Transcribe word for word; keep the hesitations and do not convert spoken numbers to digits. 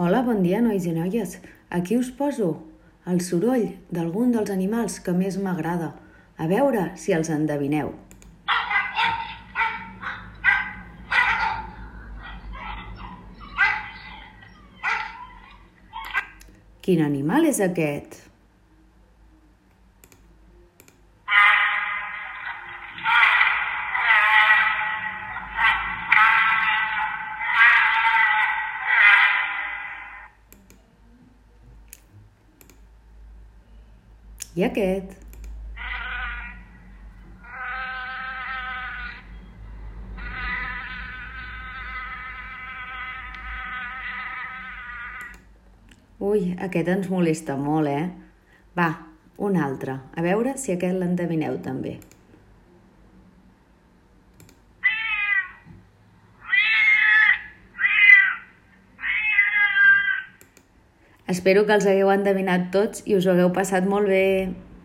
Hola, bon dia, nois i noies. Aquí us poso el soroll d'algun dels animals que més m'agrada. A veure si els endevineu. Quin animal és aquest? I aquest? Ui, aquest ens molesta molt, eh? Va, un altre. A veure si aquest l'endevineu també. Espero que els hagueu endevinat tots i us ho hagueu passat molt bé.